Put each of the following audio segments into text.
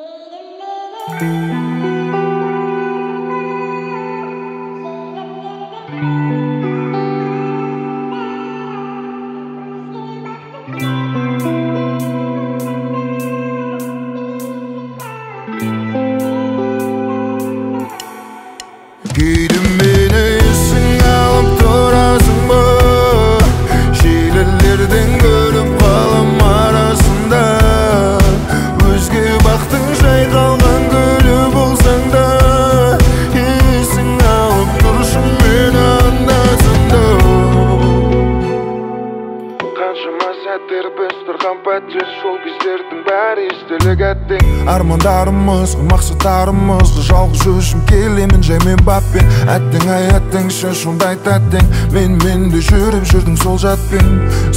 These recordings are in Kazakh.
Giydim beni esing alıp durasın mı? Şiirlerden görüp kalam arasında. Özge baktın jay kalgan gölü bolsan da. Esing alıp duruşum meni andasında. Kanşıma sәттер біз тұрған пәтер, сол кездердің бәрі естелік әттең. Армандарымызға, мақсаттарымызға жалғыз өзім келемін жаймен баппен. Әттең ай әттең сен сондай тәттең, мен де жүріп жүрдің сол жатпен.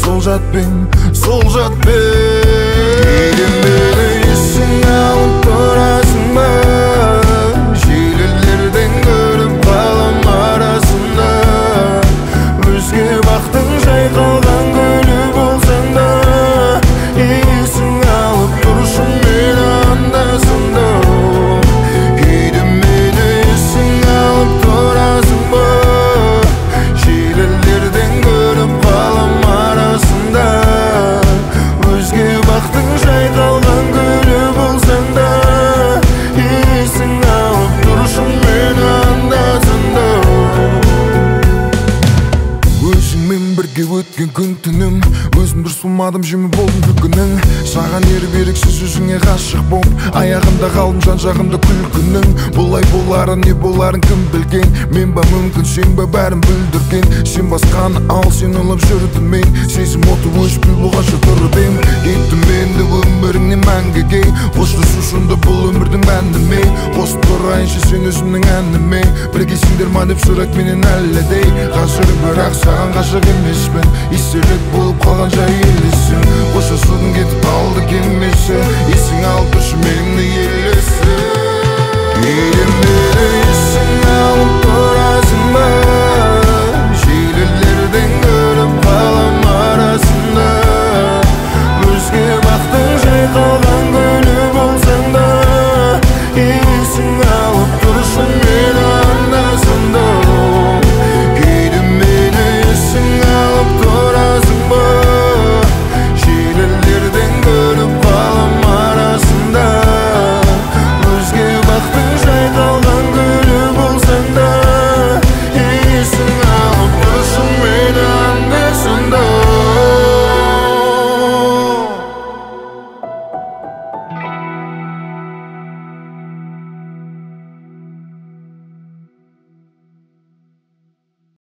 Кейден бері есің алып тұрасың ба? Желілерден көріп қалам арасында. Өзге бақтың жай қалған гүлі болсаң да. Есің алып тұрышың мені анда-санда. Кейден мені есің алып тұрасың ба? Желілерден көріп қалам арасында. Өзге бақтың жай қалған гүлі болсаң да. Есің алып тұрышың мені анда-санда. Өзіңмен бірге өткен күн түнім, өзім дұрыс болмадым, жеме болдым күлкінің. Саған еріп еріксіз өзіңе ғашық болып, аяғында қалдым жан жағымда күлкінің. Бұлай боларын не боларын кім білген, мен ба мүмкін сен ба бәрін бүлдірген. Сен басқаны ал, сен ұлып жүрдім мен, сезім оты өшпей болғанша тұрып ем. Кеттім енді өміріңнен мәңгіге, қоштасушында бұл өмірдің мәніне. Қосып тұрайыншы сен өзімнің әніме, біргесіңдер ма деп сұрақ менен әлі де. Қазір бірақ саған ғашық емеспін, естелік болып қалған жай елесің. Қоштасудың кетіп қалды кемесі, есің алып тұршы мені